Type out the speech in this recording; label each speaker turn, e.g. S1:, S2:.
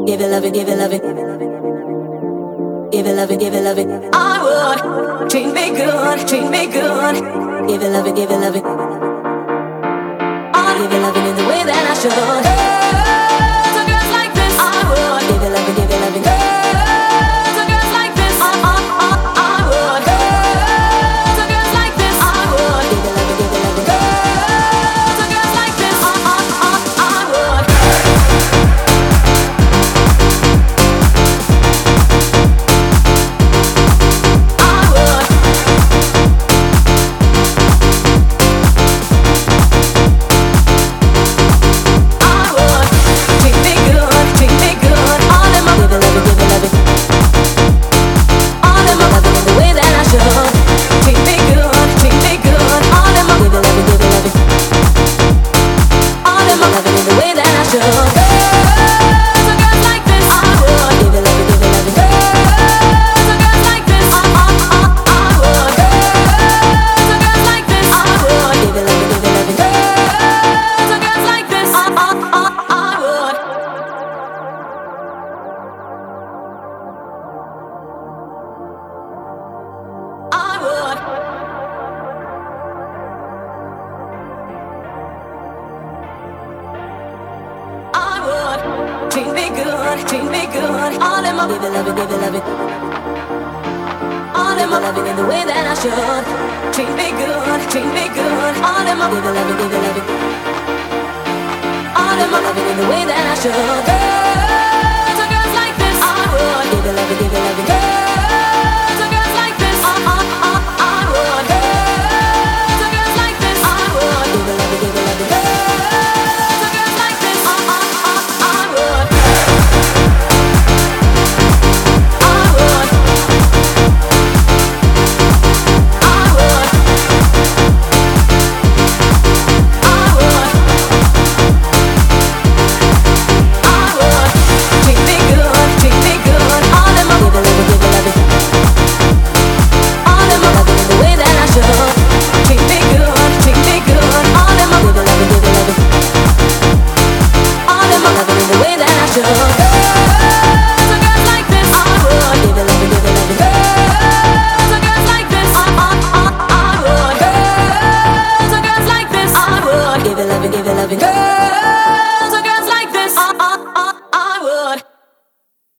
S1: Give it, love it, give it, love it. Give it, love it, give it, love it. I would treat me good, treat me good. Give it, love it, give it, love it. I'll give it, love it in the way that I should. Girls are girls like this. I would give it, love it, give it, love it. Girls are girls like this. I would. Girls are girls like this. I would give it, love it, give it, love it. Girls are girls like this. I would. Treat me good, treat me good. All in my give it, love it, give it, love it. All in my love it in the way that I should. Treat me good, treat me good. All in my give it, love it, give it, love it. All in my love it in the way that I should.